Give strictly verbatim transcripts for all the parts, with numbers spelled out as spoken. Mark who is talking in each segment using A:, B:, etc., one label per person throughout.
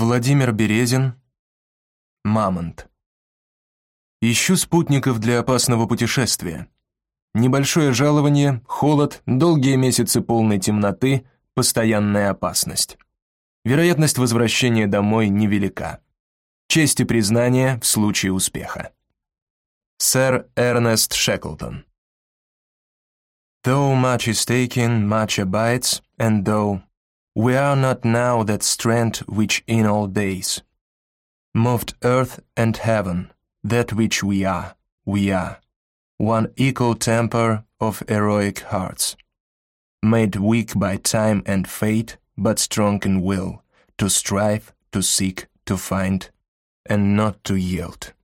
A: Владимир Березин. Мамонт. Ищу спутников для опасного путешествия. Небольшое жалование, холод, долгие месяцы полной темноты, постоянная опасность. Вероятность возвращения домой невелика. Честь и признание в случае успеха. Сэр Эрнест Шеклтон. Though much is taken, much abides, and though we are not now that strength which in all days moved earth and heaven, that which we are, we are, one equal temper of heroic hearts, made weak by time and fate, but strong in will, to strive, to seek, to find, and not to yield.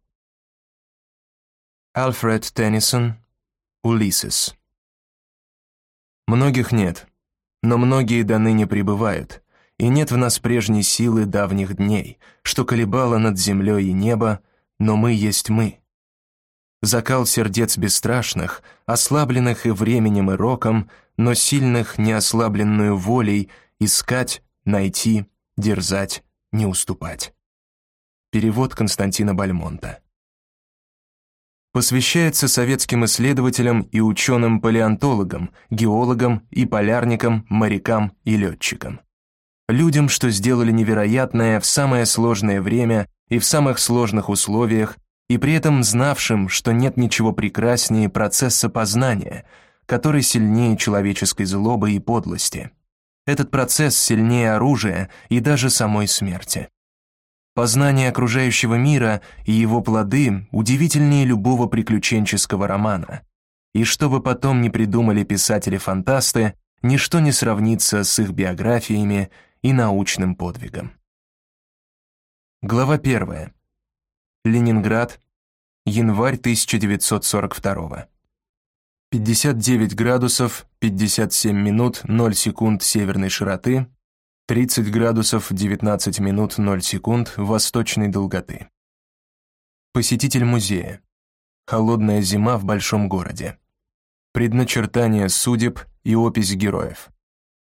A: Альфред Теннисон. Улисses. Многих нет, но многие до ныне пребывают, и нет в нас прежней силы давних дней, что колебало над землей и небо, но мы есть мы. Закал сердец бесстрашных, ослабленных и временем и роком, но сильных, не ослабленную волей, искать, найти, дерзать, не уступать. Перевод Константина Бальмонта. Посвящается советским исследователям и ученым-палеонтологам, геологам и полярникам, морякам и летчикам. Людям, что сделали невероятное в самое сложное время и в самых сложных условиях, и при этом знавшим, что нет ничего прекраснее процесса познания, который сильнее человеческой злобы и подлости. Этот процесс сильнее оружия и даже самой смерти. Познание окружающего мира и его плоды удивительнее любого приключенческого романа. И что бы потом ни придумали писатели-фантасты, ничто не сравнится с их биографиями и научным подвигом. Глава первая. Ленинград. Январь тысяча девятьсот сорок второго. пятьдесят девять градусов пятьдесят семь минут ноль секунд северной широты, тридцать градусов девятнадцать минут ноль секунд восточной долготы. Посетитель музея. Холодная зима в большом городе. Предначертание судеб и опись героев.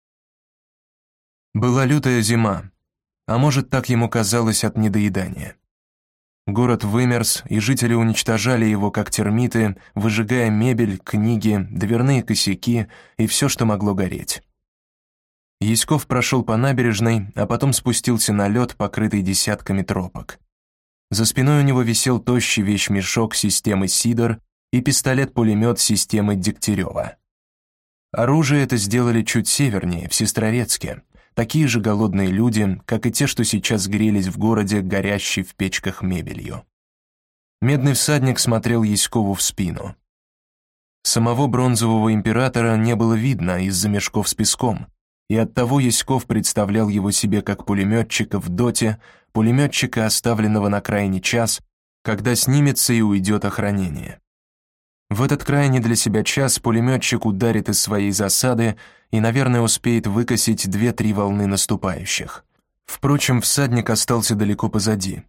A: Была лютая зима, а может, так ему казалось от недоедания. Город вымерз, и жители уничтожали его как термиты, выжигая мебель, книги, дверные косяки и все, что могло гореть. Яськов прошел по набережной, а потом спустился на лед, покрытый десятками тропок. За спиной у него висел тощий вещмешок системы Сидор и пистолет-пулемет системы Дегтярева. Оружие это сделали чуть севернее, в Сестрорецке. Такие же голодные люди, как и те, что сейчас грелись в городе, горящей в печках мебелью. Медный всадник смотрел Яськову в спину. Самого бронзового императора не было видно из-за мешков с песком, и оттого Яськов представлял его себе как пулеметчика в доте, пулеметчика, оставленного на крайний час, когда снимется и уйдет охранение. В этот крайний для себя час пулеметчик ударит из своей засады и, наверное, успеет выкосить две-три волны наступающих. Впрочем, всадник остался далеко позади.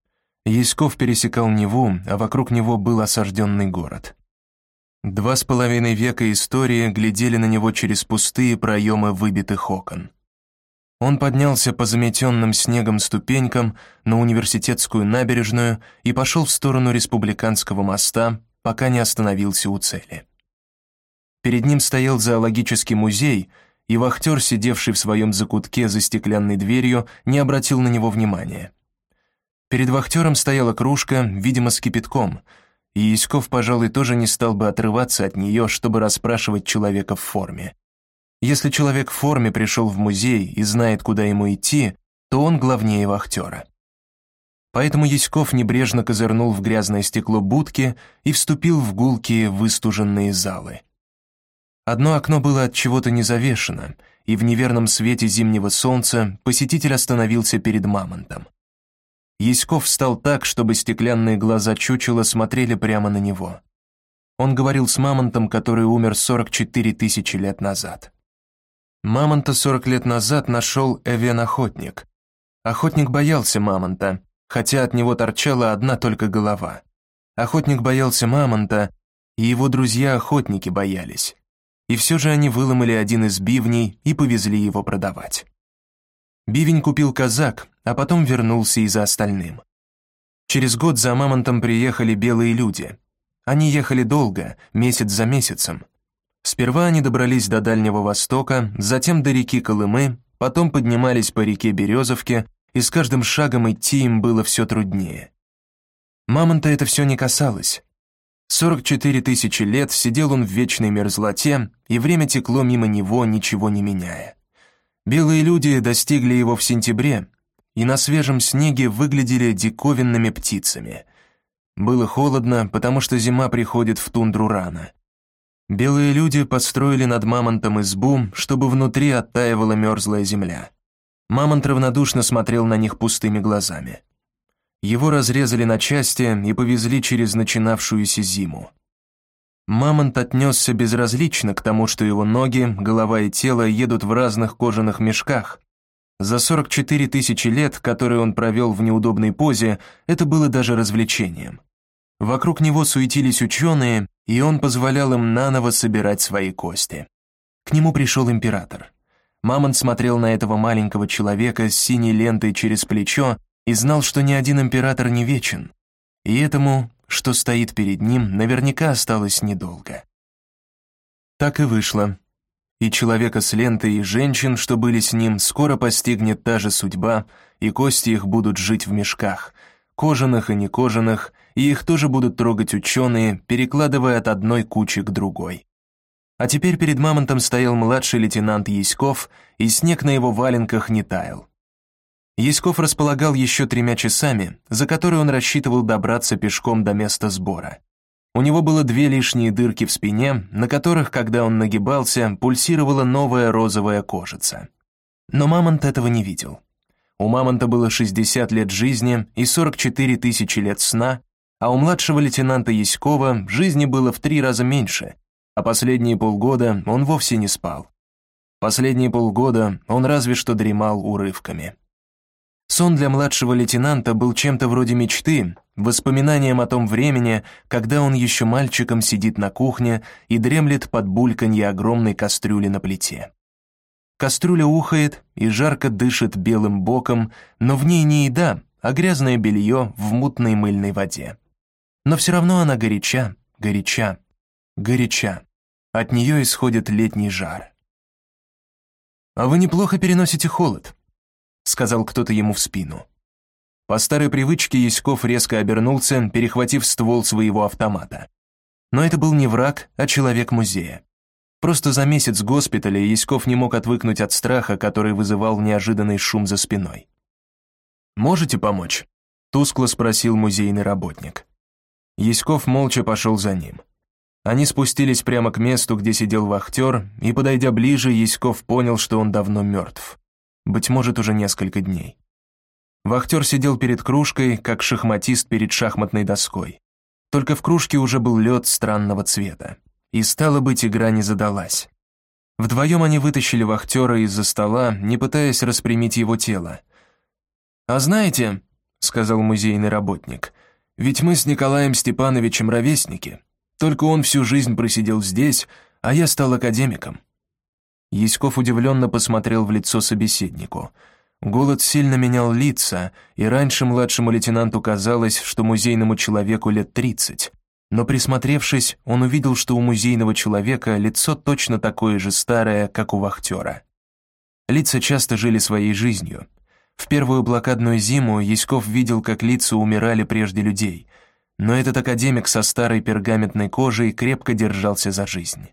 A: Яськов пересекал Неву, а вокруг него был осажденный город. Два с половиной века истории глядели на него через пустые проемы выбитых окон. Он поднялся по заметенным снегом ступенькам на университетскую набережную и пошел в сторону Республиканского моста, пока не остановился у цели. Перед ним стоял зоологический музей, и вахтер, сидевший в своем закутке за стеклянной дверью, не обратил на него внимания. Перед вахтером стояла кружка, видимо, с кипятком, и Яськов, пожалуй, тоже не стал бы отрываться от нее, чтобы расспрашивать человека в форме. Если человек в форме пришел в музей и знает, куда ему идти, то он главнее вахтера. Поэтому Яськов небрежно козырнул в грязное стекло будки и вступил в гулкие выстуженные залы. Одно окно было от чего-то не завешено, и в неверном свете зимнего солнца посетитель остановился перед мамонтом. Яськов встал так, чтобы стеклянные глаза чучела смотрели прямо на него. Он говорил с мамонтом, который умер сорок четыре тысячи лет назад. Мамонта сорок лет назад нашел Эвен-охотник. Охотник боялся мамонта, хотя от него торчала одна только голова. Охотник боялся мамонта, и его друзья-охотники боялись. И все же они выломали один из бивней и повезли его продавать. Бивень купил казак, а потом вернулся и за остальным. Через год за мамонтом приехали белые люди. Они ехали долго, месяц за месяцем. Сперва они добрались до Дальнего Востока, затем до реки Колымы, потом поднимались по реке Березовке, и с каждым шагом идти им было все труднее. Мамонта это все не касалось. сорок четыре тысячи лет сидел он в вечной мерзлоте, и время текло мимо него, ничего не меняя. Белые люди достигли его в сентябре, и на свежем снеге выглядели диковинными птицами. Было холодно, потому что зима приходит в тундру рано. Белые люди построили над мамонтом избу, чтобы внутри оттаивала мерзлая земля. Мамонт равнодушно смотрел на них пустыми глазами. Его разрезали на части и повезли через начинавшуюся зиму. Мамонт отнесся безразлично к тому, что его ноги, голова и тело едут в разных кожаных мешках. За сорок четыре тысячи лет, которые он провел в неудобной позе, это было даже развлечением. Вокруг него суетились ученые, и он позволял им наново собирать свои кости. К нему пришел император. Мамонт смотрел на этого маленького человека с синей лентой через плечо и знал, что ни один император не вечен, и этому, что стоит перед ним, наверняка осталось недолго. Так и вышло. И человека с лентой, и женщин, что были с ним, скоро постигнет та же судьба, и кости их будут жить в мешках, кожаных и некожаных, и их тоже будут трогать ученые, перекладывая от одной кучи к другой. А теперь перед мамонтом стоял младший лейтенант Яськов, и снег на его валенках не таял. Яськов располагал еще тремя часами, за которые он рассчитывал добраться пешком до места сбора. У него было две лишние дырки в спине, на которых, когда он нагибался, пульсировала новая розовая кожица. Но мамонт этого не видел. У мамонта было шестьдесят лет жизни и сорок четыре тысячи лет сна, а у младшего лейтенанта Яськова жизни было в три раза меньше, а последние полгода он вовсе не спал. Последние полгода он разве что дремал урывками. Сон для младшего лейтенанта был чем-то вроде мечты, воспоминанием о том времени, когда он еще мальчиком сидит на кухне и дремлет под бульканье огромной кастрюли на плите. Кастрюля ухает и жарко дышит белым боком, но в ней не еда, а грязное белье в мутной мыльной воде. Но все равно она горяча, горяча, горяча. От нее исходит летний жар. «А вы неплохо переносите холод», — сказал кто-то ему в спину. По старой привычке Яськов резко обернулся, перехватив ствол своего автомата. Но это был не враг, а человек музея. Просто за месяц госпиталя Яськов не мог отвыкнуть от страха, который вызывал неожиданный шум за спиной. «Можете помочь?» — тускло спросил музейный работник. Яськов молча пошел за ним. Они спустились прямо к месту, где сидел вахтер, и, подойдя ближе, Яськов понял, что он давно мертв. Быть может, уже несколько дней. Вахтер сидел перед кружкой, как шахматист перед шахматной доской. Только в кружке уже был лед странного цвета. И, стало быть, игра не задалась. Вдвоем они вытащили вахтера из-за стола, не пытаясь распрямить его тело. «А знаете, — сказал музейный работник, — ведь мы с Николаем Степановичем ровесники. Только он всю жизнь просидел здесь, а я стал академиком». Яськов удивленно посмотрел в лицо собеседнику. Голод сильно менял лица, и раньше младшему лейтенанту казалось, что музейному человеку лет тридцать. Но присмотревшись, он увидел, что у музейного человека лицо точно такое же старое, как у вахтера. Лица часто жили своей жизнью. В первую блокадную зиму Яськов видел, как лица умирали прежде людей, но этот академик со старой пергаментной кожей крепко держался за жизнь.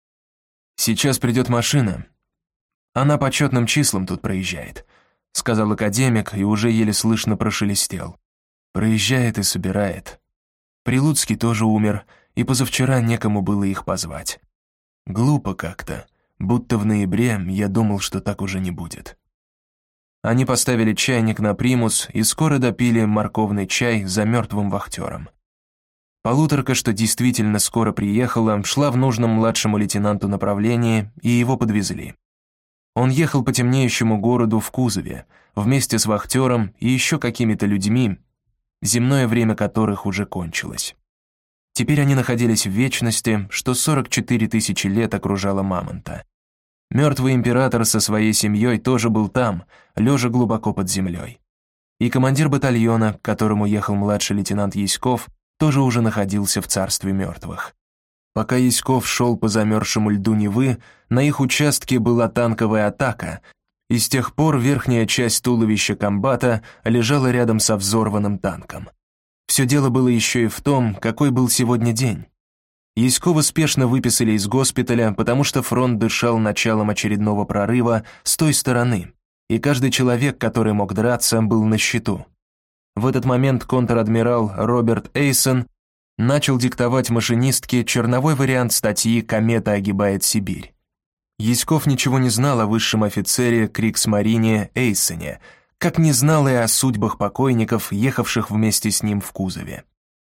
A: «Сейчас придет машина. Она по четным числам тут проезжает», — сказал академик и уже еле слышно прошелестел. «Проезжает и собирает. Прилуцкий тоже умер, и позавчера некому было их позвать. Глупо как-то, будто в ноябре я думал, что так уже не будет». Они поставили чайник на примус и скоро допили морковный чай за мертвым вахтером. Полуторка, что действительно скоро приехала, шла в нужном младшему лейтенанту направлении, и его подвезли. Он ехал по темнеющему городу в кузове, вместе с вахтером и еще какими-то людьми, земное время которых уже кончилось. Теперь они находились в вечности, что сорок четыре тысячи лет окружало мамонта. Мертвый император со своей семьей тоже был там, лежа глубоко под землей. И командир батальона, к которому ехал младший лейтенант Яськов, тоже уже находился в царстве мертвых. Пока Яськов шел по замерзшему льду Невы, на их участке была танковая атака, и с тех пор верхняя часть туловища комбата лежала рядом со взорванным танком. Все дело было еще и в том, какой был сегодня день. Яськова спешно выписали из госпиталя, потому что фронт дышал началом очередного прорыва с той стороны, и каждый человек, который мог драться, был на счету. В этот момент контр-адмирал Роберт Эйсон начал диктовать машинистке черновой вариант статьи «Комета огибает Сибирь». Яськов ничего не знал о высшем офицере Кригсмарине Эйсоне, как не знал и о судьбах покойников, ехавших вместе с ним в кузове.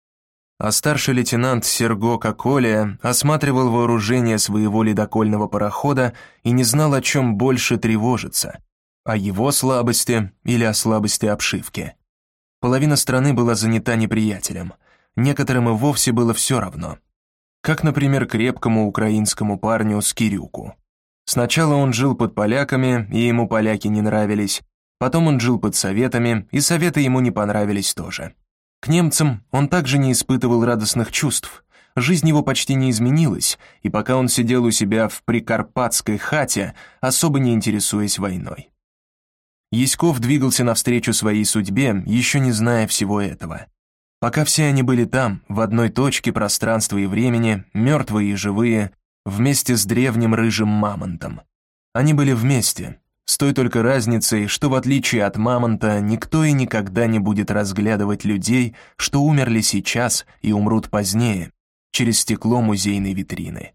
A: А старший лейтенант Серго Коколя осматривал вооружение своего ледокольного парохода и не знал, о чем больше тревожиться – о его слабости или о слабости обшивки. Половина страны была занята неприятелем, некоторым и вовсе было все равно. Как, например, крепкому украинскому парню Скирюку. Сначала он жил под поляками, и ему поляки не нравились, потом он жил под советами, и советы ему не понравились тоже. К немцам он также не испытывал радостных чувств, жизнь его почти не изменилась, и пока он сидел у себя в прикарпатской хате, особо не интересуясь войной. Яськов двигался навстречу своей судьбе, еще не зная всего этого. Пока все они были там, в одной точке пространства и времени, мертвые и живые, вместе с древним рыжим мамонтом. Они были вместе, с той только разницей, что в отличие от мамонта, никто и никогда не будет разглядывать людей, что умерли сейчас и умрут позднее, через стекло музейной витрины.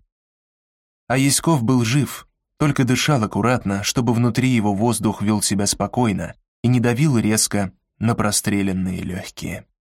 A: А Яськов был жив, только дышал аккуратно, чтобы внутри его воздух вел себя спокойно и не давил резко на простреленные легкие.